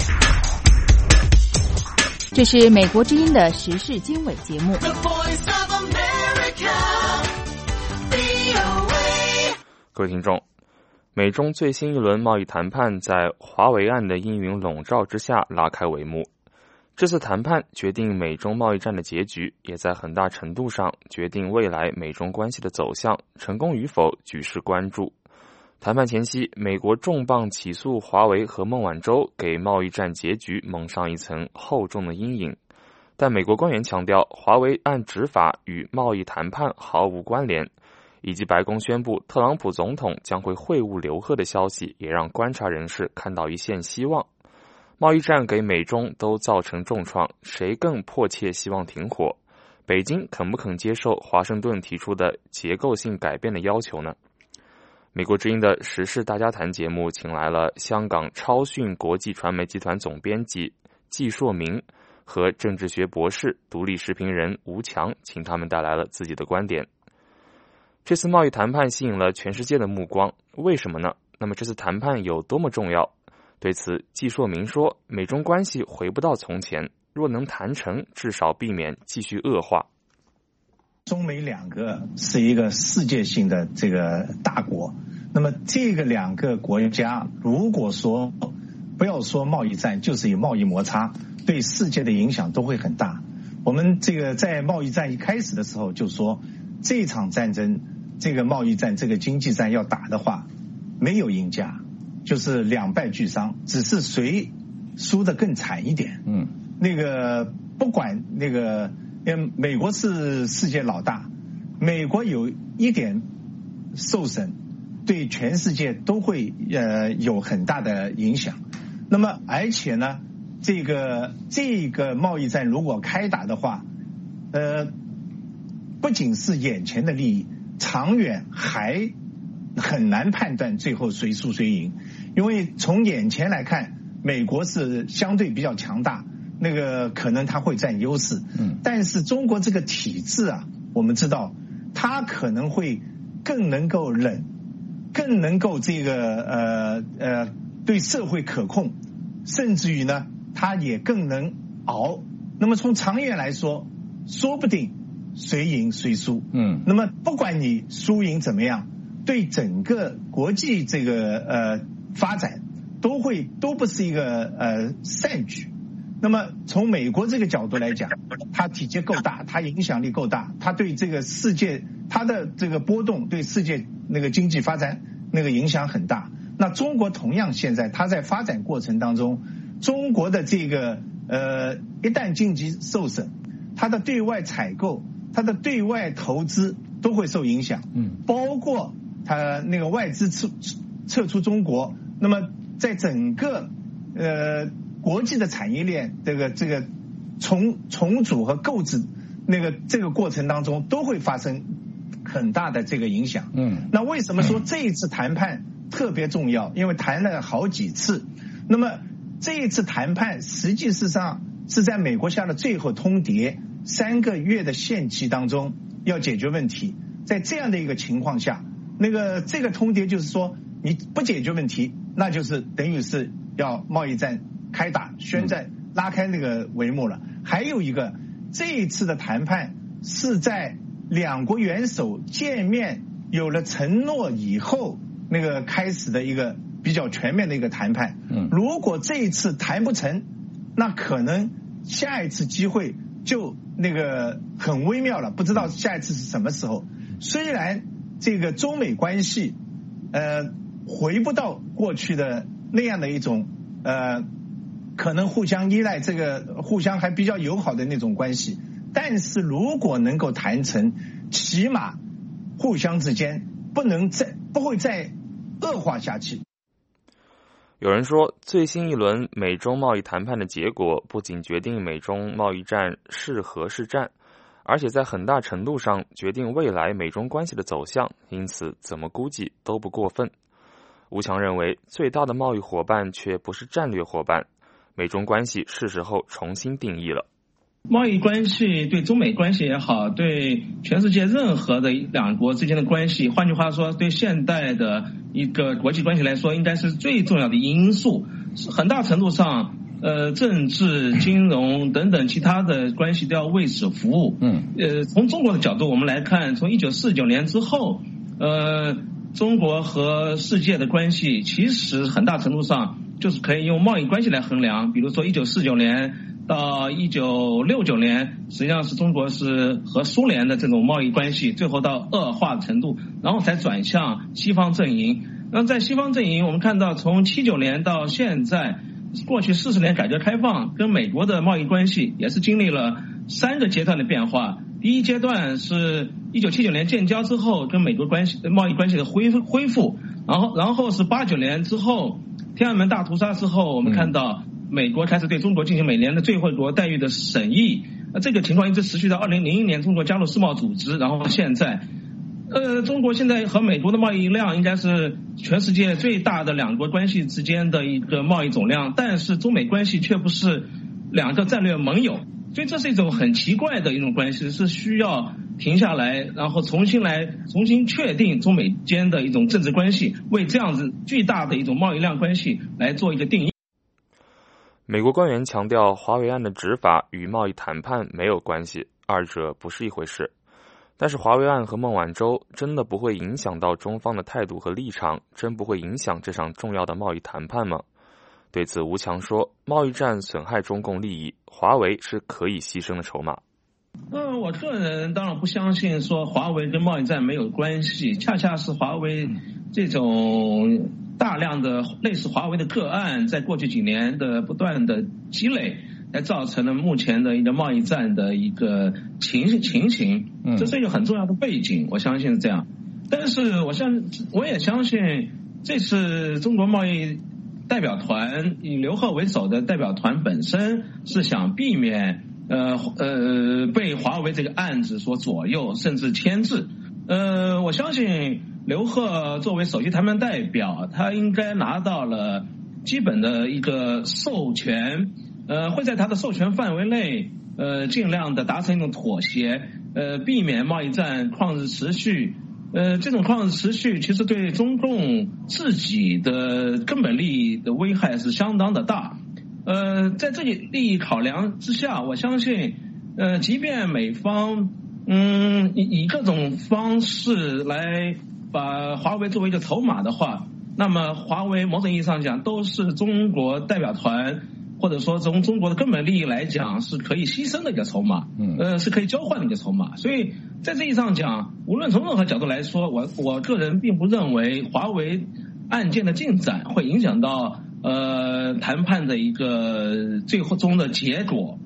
Speaker 2: 这是美国之音的时事经纬节目。
Speaker 3: 各位听众，美中最新一轮贸易谈判在华为案的阴云笼罩之下拉开帷幕。这次谈判决定美中贸易战的结局，也在很大程度上决定未来美中关系的走向，成功与否举世关注。谈判前夕，美国重磅起诉华为和孟晚舟，给贸易战结局蒙上一层厚重的阴影。但美国官员强调，华为按执法与贸易谈判毫无关联，以及白宫宣布特朗普总统将会会晤刘鹤的消息，也让观察人士看到一线希望。贸易战给美中都造成重创，谁更迫切希望停火？北京肯不肯接受华盛顿提出的结构性改变的要求呢？美国之音的时事大家谈节目请来了香港超讯国际传媒集团总编辑季硕明和政治学博士、独立时评人吴强，请他们带来了自己的观点。这次贸易谈判吸引了全世界的目光，为什么呢？那么这次谈判有多么重要？对此，季硕明说，美中关系回不到从前，若能谈成，至少避免继续恶化。
Speaker 16: 中美两个是一个世界性的这个大国，那么这个两个国家如果说不要说贸易战，就是有贸易摩擦，对世界的影响都会很大。我们这个在贸易战一开始的时候就说，这场战争，这个贸易战，这个经济战要打的话，没有赢家，就是两败俱伤，只是谁输得更惨一点。那个不管那个，美国是世界老大，美国有一点受损，对全世界都会有很大的影响。那么而且呢，这个贸易战如果开打的话，不仅是眼前的利益，长远还很难判断最后谁输谁赢。因为从眼前来看，美国是相对比较强大，那个可能他会占优势。但是中国这个体制我们知道它可能会更能够忍，更能够这个对社会可控，甚至于呢它也更能熬。那么从长远来说，说不定谁赢谁输。那么不管你输赢怎么样，对整个国际这个发展都不是一个善举。那么从美国这个角度来讲，它体积够大，它影响力够大，它对这个世界，它的这个波动对世界那个经济发展那个影响很大。那中国同样现在它在发展过程当中，中国的这个一旦经济受损，它的对外采购，它的对外投资都会受影响。包括它那个外资撤出中国，那么在整个国际的产业链这个重组和构筑这个过程当中都会发生很大的这个影响。那为什么说这一次谈判特别重要？因为谈了好几次，那么这一次谈判实际上是在美国下的最后通牒，3个月的限期当中要解决问题。在这样的一个情况下，这个通牒就是说，你不解决问题，那就是等于是要贸易战开打，宣战拉开那个帷幕了。还有一个，这一次的谈判是在两国元首见面有了承诺以后开始的一个比较全面的一个谈判。如果这一次谈不成，那可能下一次机会就很微妙了，不知道下一次是什么时候。虽然这个中美关系回不到过去的那样的一种可能互相依赖，互相还比较友好的那种关系，但是如果能够谈成，起码互相之间不会再恶化下去。
Speaker 3: 有人说，最新一轮美中贸易谈判的结果不仅决定美中贸易战是和是战，而且在很大程度上决定未来美中关系的走向，因此怎么估计都不过分。吴强认为，最大的贸易伙伴却不是战略伙伴，美中关系是时候重新定义了。
Speaker 17: 贸易关系对中美关系也好，对全世界任何的两国之间的关系，换句话说，对现代的一个国际关系来说，应该是最重要的因素。很大程度上政治、金融等等其他的关系都要为此服务。从中国的角度我们来看，从1949年之后中国和世界的关系其实很大程度上就是可以用贸易关系来衡量。比如说1949年到1969年，实际上是中国是和苏联的这种贸易关系最后到恶化程度，然后才转向西方阵营。那在西方阵营，我们看到从79年到现在，过去40年改革开放跟美国的贸易关系也是经历了3个阶段的变化。第一阶段是1979年建交之后跟美国贸易关系的恢复，然后是89年之后天安门大屠杀之后，我们看到美国开始对中国进行每年的最惠国待遇的审议，这个情况一直持续到2001年中国加入世贸组织，然后现在中国现在和美国的贸易量应该是全世界最大的两国关系之间的一个贸易总量，但是中美关系却不是两个战略盟友，所以这是一种很奇怪的一种关系，是需要停下来，然后重新确定中美间的一种政治关系，为这样子巨大的一种贸易量关系来做一个定义。
Speaker 3: 美国官员强调，华为案的执法与贸易谈判没有关系，二者不是一回事。但是华为案和孟晚舟真的不会影响到中方的态度和立场，真不会影响这场重要的贸易谈判吗？对此，吴强说，贸易战损害中共利益，华为是可以牺牲的筹码。
Speaker 17: 我个人当然不相信说华为跟贸易战没有关系，恰恰是华为这种大量的类似华为的个案，在过去几年的不断的积累，才造成了目前的一个贸易战的一个情形，这是一个很重要的背景，我相信是这样。但是我也相信，这次中国贸易代表团以刘鹤为首的代表团本身是想避免被华为这个案子所左右，甚至牵制。我相信刘鹤作为首席谈判代表，他应该拿到了基本的一个授权，会在他的授权范围内，尽量的达成一种妥协，避免贸易战旷日持续。这种旷日持续其实对中共自己的根本利益的危害是相当的大。在这里利益考量之下，我相信，即便美方以各种方式来把华为作为一个筹码的话，那么华为某种意义上讲都是中国代表团，或者说从中国的根本利益来讲是可以牺牲的一个筹码，是可以交换的一个筹码。所以在这意义上讲，无论从任何角度来说，我个人并不认为华为案件的进展会影响到谈判的一个最终的结果。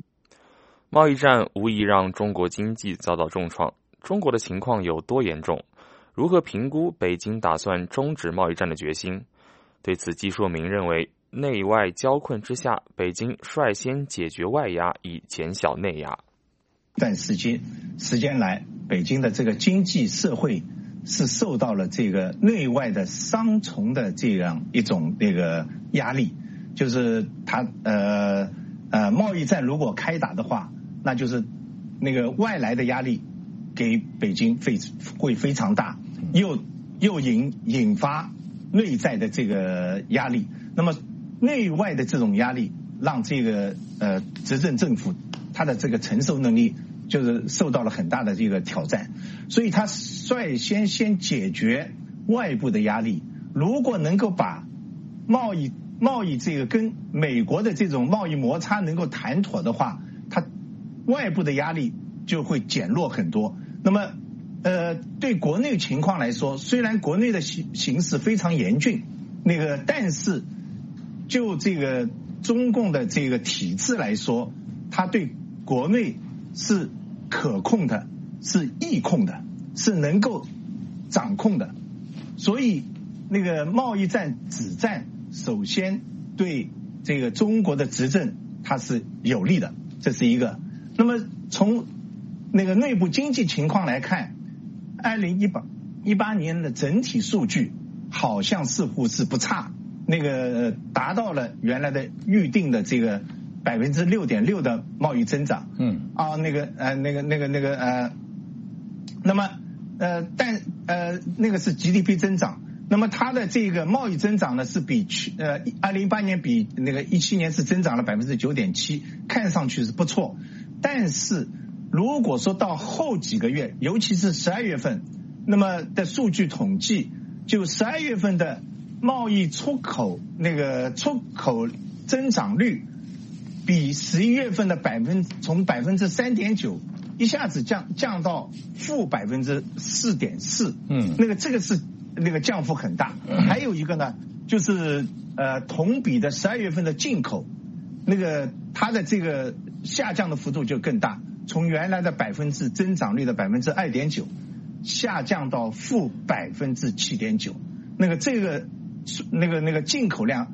Speaker 17: 贸
Speaker 3: 易战无疑让中国经济遭到重创。中国的情况有多严重？ 如何评估北京打算终止贸易战的决心？对此，季硕明认为，内外交困之下，北京率先解决外压，以减小内压。
Speaker 16: 一段时间来，北京的这个经济社会是受到了这个内外的双重的这样一种那个压力，就是它贸易战如果开打的话，那就是那个外来的压力给北京会非常大，又引发内在的这个压力，那么内外的这种压力让这个执政政府它的这个承受能力就是受到了很大的这个挑战，所以他率先解决外部的压力。如果能够把贸易这个跟美国的这种贸易摩擦能够谈妥的话，它外部的压力就会减弱很多。那么对国内情况来说，虽然国内的形势非常严峻，但是就这个中共的这个体制来说，它对国内是可控的，是易控的，是能够掌控的。所以贸易战止战首先对这个中国的执政它是有利的，这是一个。那么从内部经济情况来看，2018年的整体数据好像似乎是不差，达到了原来的预定的这个6.6%的贸易增长。但那个是 GDP 增长。那么它的这个贸易增长呢，是比2018年比17年是增长了9.7%，看上去是不错。但是如果说到后几个月，尤其是12月份，那么的数据统计，就12月份的贸易出口出口增长率，比11月份的从3.9%一下子降到负4.4%。这个是降幅很大。还有一个呢，就是同比的12月份的进口，它的这个下降的幅度就更大，从原来的增长率的2.9%下降到负7.9%。这个进口量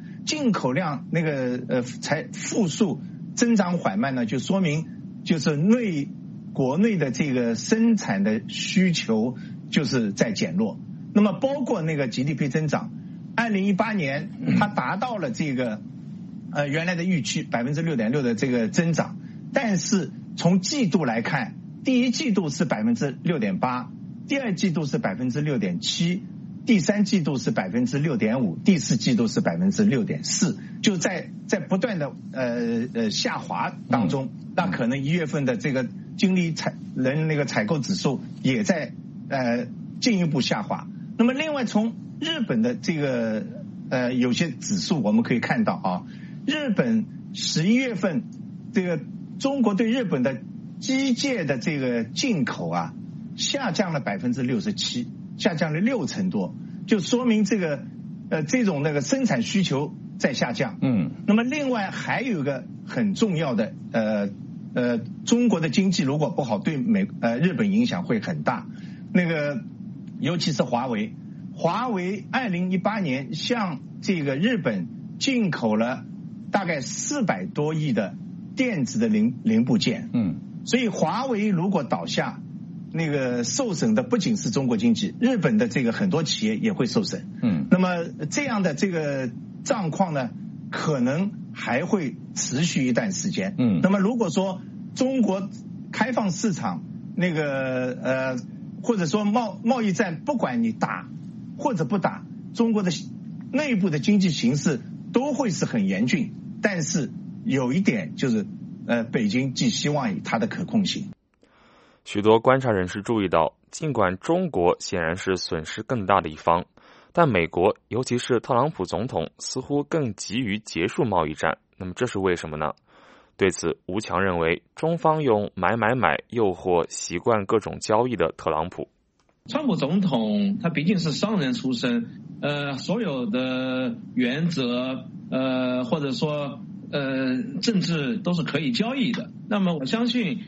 Speaker 16: 才负数增长缓慢呢，就说明就是国内的这个生产的需求就是在减弱。那么包括GDP 增长，2018年它达到了这个原来的预期6.6%的这个增长，但是从季度来看，第一季度是6.8%，第二季度是6.7%，第三季度是6.5%，第四季度是6.4%，就在不断的下滑当中。那可能1月份的这个经理采购指数也在进一步下滑。那么另外从日本的这个有些指数我们可以看到啊，日本11月份这个中国对日本的机械的这个进口啊下降了67%，下降了60%多，就说明这种生产需求在下降。那么另外还有一个很重要的中国的经济如果不好，对日本影响会很大。尤其是华为2018年向这个日本进口了大概400多亿的电子的零部件。所以华为如果倒下，受损的不仅是中国经济，日本的这个很多企业也会受损。那么这样的这个状况呢，可能还会持续一段时间。那么如果说中国开放市场或者说贸易战，不管你打或者不打，中国的内部的经济形势都会是很严峻。但是有一点就是北京寄希望于它的可控性。
Speaker 3: 许多观察人士注意到，尽管中国显然是损失更大的一方，但美国尤其是特朗普总统似乎更急于结束贸易战。那么这是为什么呢？对此，吴强认为中方用买诱惑习惯各种交易的特朗普。
Speaker 17: 川普总统他毕竟是商人出身，所有的原则或者说政治都是可以交易的。那么我相信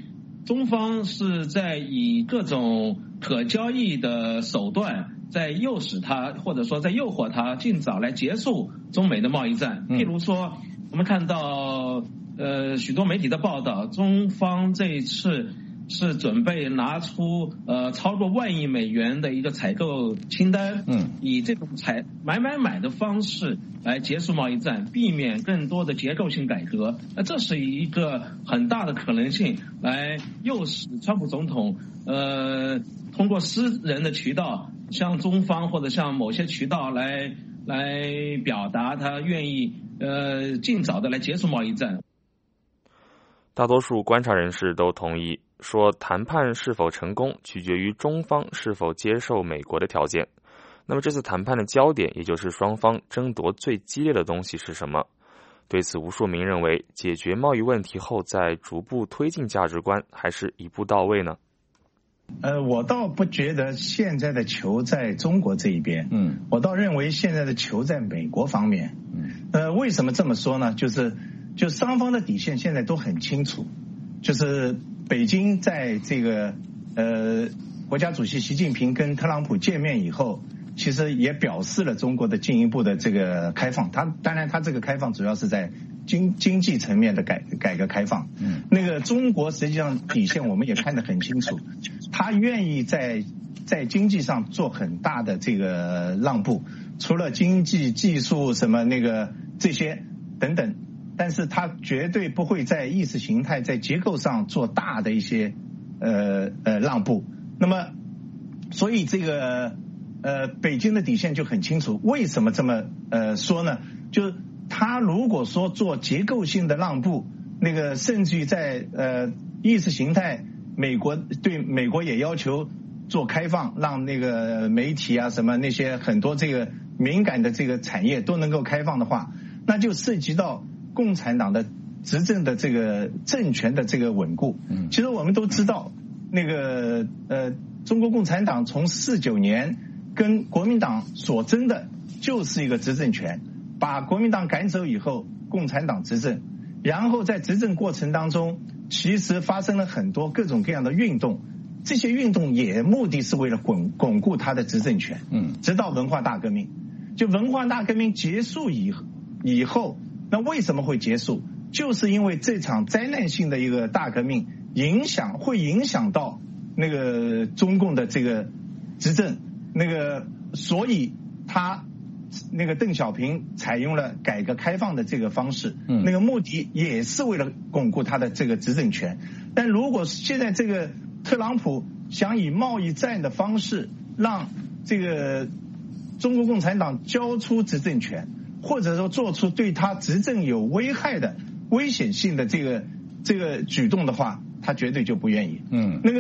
Speaker 17: 中方是在以各种可交易的手段在诱使他，或者说在诱惑他尽早来结束中美的贸易战。譬如说，我们看到许多媒体的报道，中方这一次是准备拿出超过10000亿美元的一个采购清单，以这种买的方式来结束贸易战，避免更多的结构性改革。那这是一个很大的可能性，来诱使川普总统通过私人的渠道，向中方或者向某些渠道来表达他愿意尽早的来结束贸易战。
Speaker 3: 大多数观察人士都同意说，谈判是否成功取决于中方是否接受美国的条件。那么这次谈判的焦点，也就是双方争夺最激烈的东西是什么？对此，吴树明认为，解决贸易问题后再逐步推进价值观，还是一步到位呢？
Speaker 16: 我倒不觉得现在的球在中国这一边，我倒认为现在的球在美国方面。为什么这么说呢？就双方的底线现在都很清楚，就是北京在这个国家主席习近平跟特朗普见面以后，其实也表示了中国的进一步的这个开放。当然他这个开放主要是在经济层面的改革开放。那个中国实际上底线我们也看得很清楚，他愿意在经济上做很大的这个让步，除了经济、技术什么那个这些等等。但是他绝对不会在意识形态、在结构上做大的一些让步。那么，所以这个北京的底线就很清楚。为什么这么说呢？就是他如果说做结构性的让步，那个甚至于在意识形态，美国也要求做开放，让那个媒体啊什么那些很多这个敏感的这个产业都能够开放的话，那就涉及到共产党的执政的这个政权的这个稳固。其实我们都知道，那个中国共产党从49年跟国民党所争的就是一个执政权，把国民党赶走以后，共产党执政，然后在执政过程当中，其实发生了很多各种各样的运动，这些运动也目的是为了巩固他的执政权。直到文化大革命，就文化大革命结束以后。那为什么会结束？就是因为这场灾难性的一个大革命会影响到那个中共的这个执政，那个所以他那个邓小平采用了改革开放的这个方式，那个目的也是为了巩固他的这个执政权。但如果现在这个特朗普想以贸易战的方式让这个中国共产党交出执政权，或者说做出对他执政有危害的危险性的这个举动的话，他绝对就不愿意。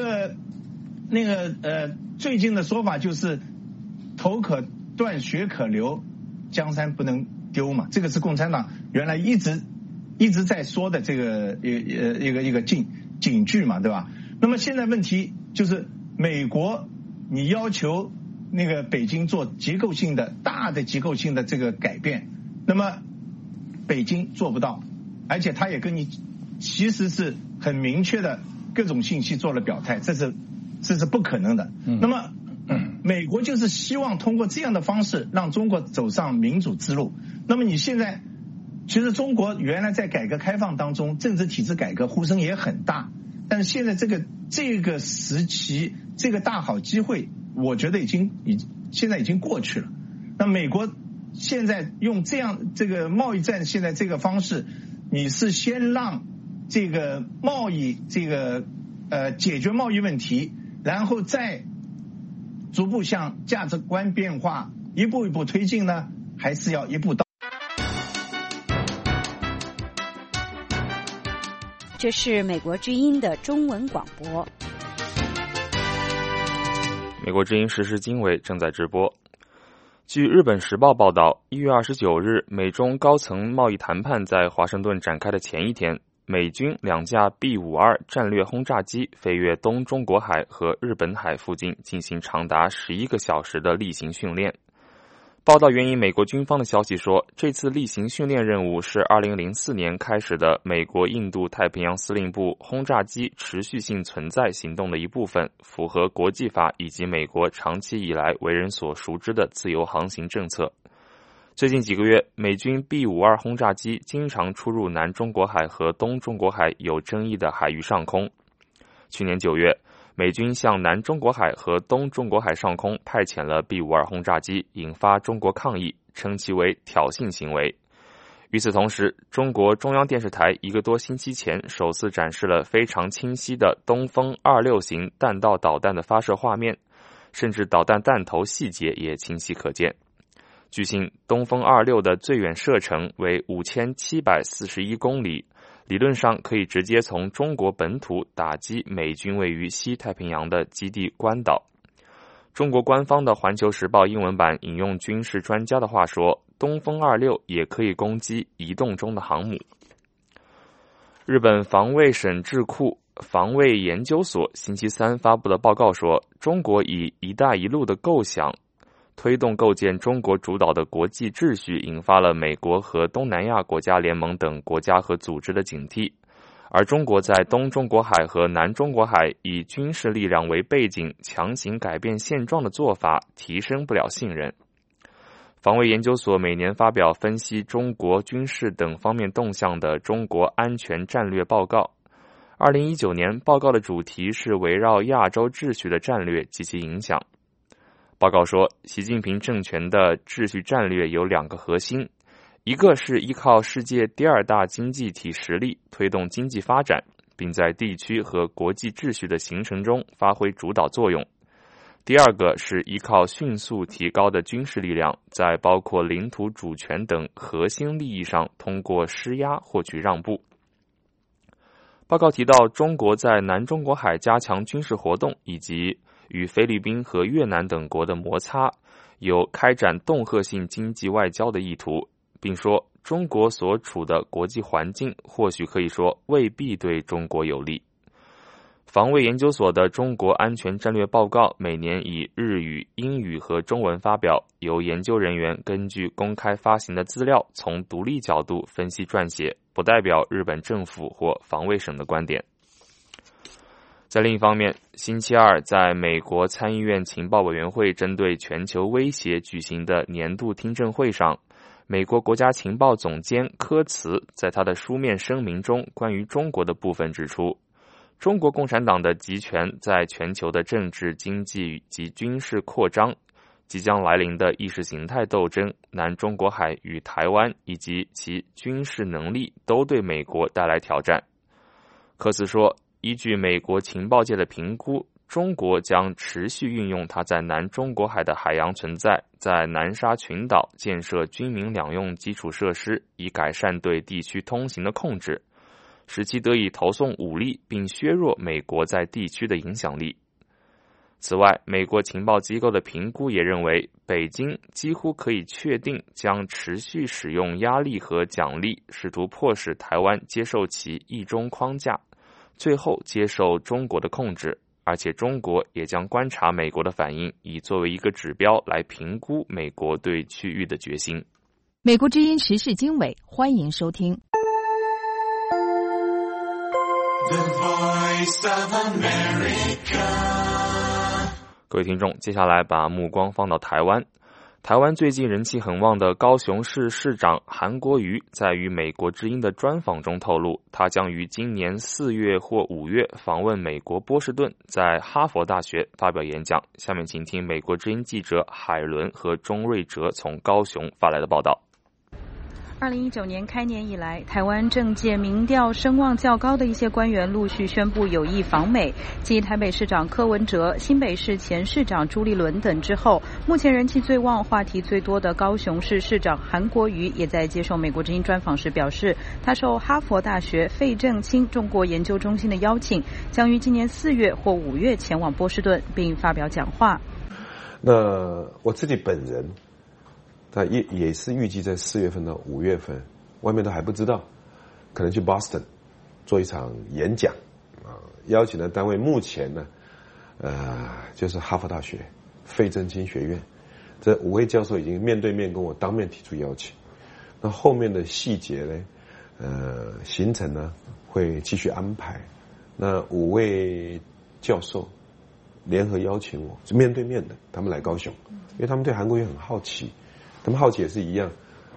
Speaker 16: 最近的说法就是头可断血可流，江山不能丢嘛，这个是共产党原来一直在说的这个一个警句嘛，对吧？那么现在问题就是美国你要求那个北京做大的结构性的这个改变，那么北京做不到，而且他也跟你其实是很明确的各种信息做了表态，这是不可能的。那么美国就是希望通过这样的方式让中国走上民主之路。那么你现在其实中国原来在改革开放当中政治体制改革呼声也很大，但是现在这个时期这个大好机会，我觉得现在已经过去了。那美国现在用这个贸易战现在这个方式，你是先让这个贸易解决贸易问题，然后再逐步向价值观变化一步一步推进呢，还是要一步到？
Speaker 2: 这是美国之音的中文广播。
Speaker 3: 美国之音时事经纬正在直播。据日本时报报道，1月29日，美中高层贸易谈判在华盛顿展开的前一天，美军2架 B-52 战略轰炸机飞越东中国海和日本海附近进行长达11个小时的例行训练。 报道援引美国军方的消息说，这次例行训练任务是2004年开始的美国印度太平洋司令部轰炸机持续性存在行动的一部分，符合国际法以及美国长期以来为人所熟知的自由航行政策。最近几个月，美军 B-52 轰炸机经常出入南中国海和东中国海有争议的海域上空。去年9月，美军向南中国海和东中国海上空派遣了 B-52 轰炸机，引发中国抗议，称其为挑衅行为。与此同时，中国中央电视台1个多星期前首次展示了非常清晰的东风26型弹道导弹的发射画面，甚至导弹弹头细节也清晰可见。据悉，东风26的最远射程为5741公里，理论上可以直接从中国本土打击美军位于西太平洋的基地关岛。中国官方的《环球时报》英文版引用军事专家的话说，东风26也可以攻击移动中的航母。日本防卫省智库防卫研究所星期三发布的报告说，中国以“一带一路”的构想推动构建中国主导的国际秩序，引发了美国和东南亚国家联盟等国家和组织的警惕，而中国在东中国海和南中国海以军事力量为背景强行改变现状的做法提升不了信任。防卫研究所每年发表分析中国军事等方面动向的中国安全战略报告。2019年报告的主题是围绕亚洲秩序的战略及其影响。报告说，习近平政权的秩序战略有2个核心，一个是依靠世界第2大经济体实力推动经济发展，并在地区和国际秩序的形成中发挥主导作用；第2个是依靠迅速提高的军事力量，在包括领土主权等核心利益上通过施压获取让步。报告提到，中国在南中国海加强军事活动，以及与菲律宾和越南等国的摩擦，有开展恫吓性经济外交的意图，并说中国所处的国际环境或许可以说未必对中国有利。防卫研究所的中国安全战略报告每年以日语、英语和中文发表，由研究人员根据公开发行的资料从独立角度分析撰写，不代表日本政府或防卫省的观点。在另一方面，星期二在美国参议院情报委员会针对全球威胁举行的年度听证会上，美国国家情报总监科茨在他的书面声明中关于中国的部分指出，中国共产党的集权在全球的政治、经济及军事扩张，即将来临的意识形态斗争、南中国海与台湾以及其军事能力都对美国带来挑战。科茨说，依据美国情报界的评估，中国将持续运用它在南中国海的海洋存在，在南沙群岛建设军民两用基础设施，以改善对地区通行的控制，使其得以投送武力并削弱美国在地区的影响力。此外，美国情报机构的评估也认为，北京几乎可以确定将持续使用压力和奖励，试图迫使台湾接受其一中框架，最后接受中国的控制，而且中国也将观察美国的反应，以作为一个指标来评估美国对区域的决心。
Speaker 2: 美国之音时事经纬，欢迎收听。
Speaker 18: The Voice of America。
Speaker 3: 各位听众，接下来把目光放到台湾。台湾最近人气很旺的高雄市市长韩国瑜在与美国之音的专访中透露，他将于今年4月或5月访问美国波士顿，在哈佛大学发表演讲。下面请听美国之音记者海伦和钟瑞哲从高雄发来的报道。
Speaker 19: 2019年开年以来，台湾政界民调声望较高的一些官员陆续宣布有意访美，继台北市长柯文哲、新北市前市长朱立伦等之后，目前人气最旺、话题最多的高雄市市长韩国瑜也在接受美国之音专访时表示，他受哈佛大学费正清中国研究中心的邀请，将于今年4月或5月前往波士顿并发表讲话。
Speaker 20: 那我自己本人那也是预计在4月份到5月份，外面都还不知道，可能去 Boston 做一场演讲邀请的单位目前呢就是哈佛大学费正清学院。 这5位教授已经面对面跟我当面提出要求。那后面的细节呢，行程呢会继续安排。那5位教授联合邀请我，是面对面的，他们来高雄，因为他们对韩国瑜很好奇，他们好奇也是一样。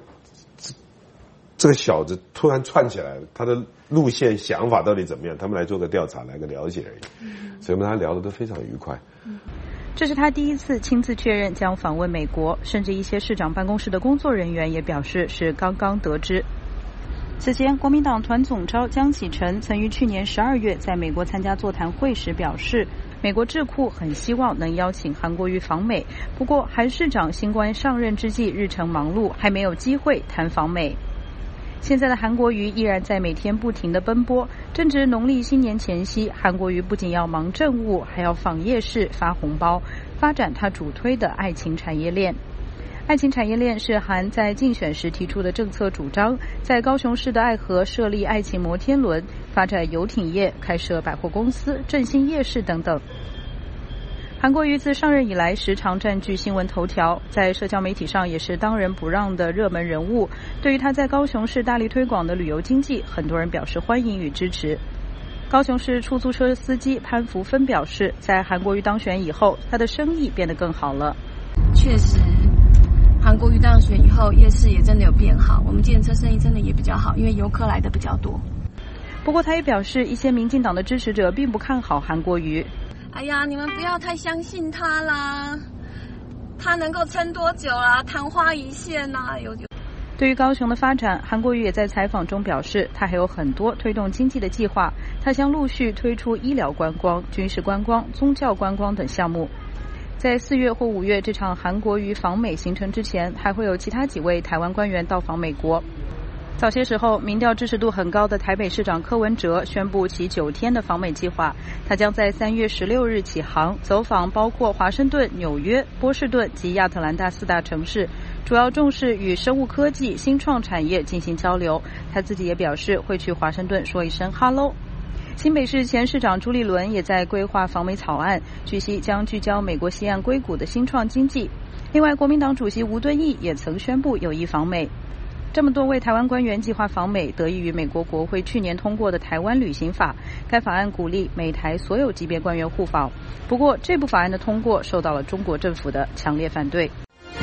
Speaker 20: 这个小子突然窜起来了，他的路线想法到底怎么样？他们来做个调查，来个了解而已。所以我们跟他聊得都非常愉快。
Speaker 19: 这是他第一次亲自确认将访问美国，甚至一些市长办公室的工作人员也表示是刚刚得知。此前，国民党团总召江启臣曾于去年12月在美国参加座谈会时表示，美国智库很希望能邀请韩国瑜访美，不过韩市长新官上任之际日程忙碌，还没有机会谈访美。现在的韩国瑜依然在每天不停地奔波，正值农历新年前夕，韩国瑜不仅要忙政务，还要访夜市发红包，发展他主推的爱情产业链。爱情产业链是韩在竞选时提出的政策主张，在高雄市的爱河设立爱情摩天轮，发展游艇业，开设百货公司，振兴夜市等等。韩国瑜自上任以来时常占据新闻头条，在社交媒体上也是当仁不让的热门人物。对于他在高雄市大力推广的旅游经济，很多人表示欢迎与支持。高雄市出租车司机潘福芬表示，在韩国瑜当选以后，他的生意变得更好了。
Speaker 21: 确实，韩国瑜当选以后，夜市也真的有变好，我们计程车生意真的也比较好，因为游客来的比较多。
Speaker 19: 不过他也表示，一些民进党的支持者并不看好韩国瑜。
Speaker 21: 哎呀，你们不要太相信他啦，他能够撑多久啦？昙花一现呐，
Speaker 19: 对于高雄的发展，韩国瑜也在采访中表示，他还有很多推动经济的计划，他将陆续推出医疗观光、军事观光、宗教观光等项目。在4月或5月这场韩国瑜访美行程之前，还会有其他几位台湾官员到访美国。早些时候，民调支持度很高的台北市长柯文哲宣布其9天的访美计划，他将在3月16日起航，走访包括华盛顿、纽约、波士顿及亚特兰大4大城市，主要重视与生物科技、新创产业进行交流。他自己也表示会去华盛顿说一声 Hello。新北市前市长朱立伦也在规划访美草案，据悉将聚焦美国西岸硅谷的新创经济。另外，国民党主席吴敦义也曾宣布有意访美。这么多位台湾官员计划访美，得益于美国国会去年通过的台湾旅行法。该法案鼓励美台所有级别官员互访。不过，这部法案的通过受到了中国政府的强烈反对。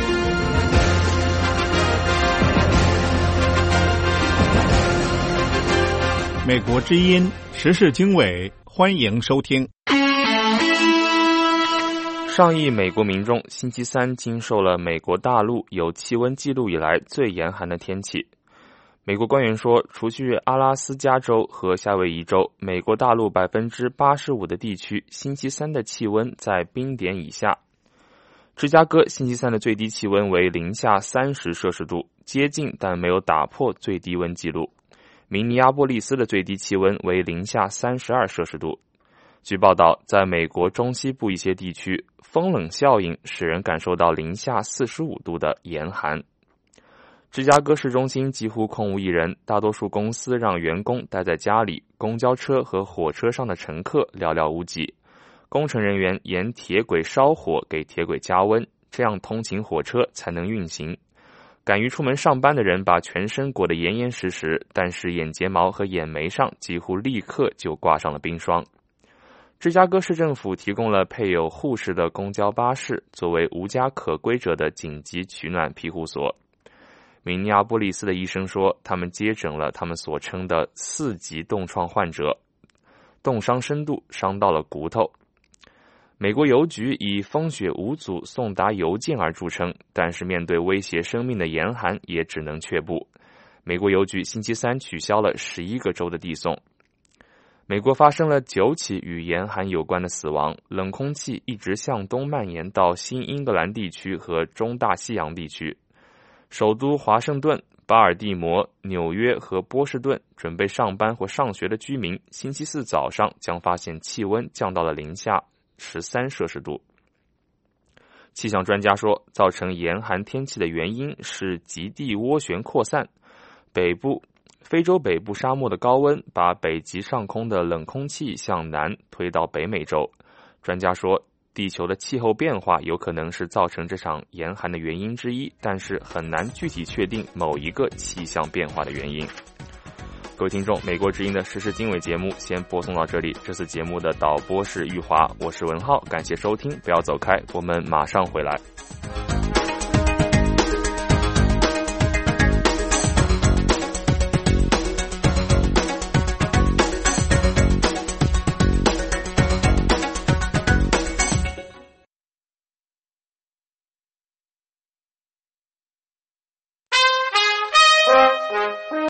Speaker 22: 美国之音时事经纬，欢迎收听。
Speaker 3: 上亿美国民众星期三经受了美国大陆有气温记录以来最严寒的天气。美国官员说，除去阿拉斯加州和夏威夷州，美国大陆 85% 的地区星期三的气温在冰点以下。芝加哥星期三的最低气温为零下30摄氏度，接近但没有打破最低温纪录。明尼阿波利斯的最低气温为零下32摄氏度。据报道，在美国中西部一些地区，风冷效应使人感受到零下45度的严寒。芝加哥市中心几乎空无一人，大多数公司让员工待在家里，公交车和火车上的乘客寥寥无几。工程人员沿铁轨烧火给铁轨加温，这样通勤火车才能运行。敢于出门上班的人把全身裹得严严实实，但是眼睫毛和眼眉上几乎立刻就挂上了冰霜。芝加哥市政府提供了配有护士的公交巴士，作为无家可归者的紧急取暖庇护所。明尼阿波利斯的医生说，他们接诊了他们所称的4级冻创患者，冻伤深度伤到了骨头。美国邮局以风雪无阻送达邮件而著称，但是面对威胁生命的严寒也只能却步。美国邮局星期三取消了11个州的递送。美国发生了9起与严寒有关的死亡，冷空气一直向东蔓延到新英格兰地区和中大西洋地区。首都华盛顿、巴尔的摩、纽约和波士顿准备上班或上学的居民，星期四早上将发现气温降到了零下13摄氏度。气象专家说，造成严寒天气的原因是极地涡旋扩散，非洲北部沙漠的高温把北极上空的冷空气向南推到北美洲。专家说， 地球的气候变化有可能是造成这场严寒的原因之一，但是很难具体确定某一个气象变化的原因。各位听众，美国之音的时事经纬节目先播送到这里。这次节目的导播是玉华，我是文浩，感谢收听，不要走开，我们马上回来。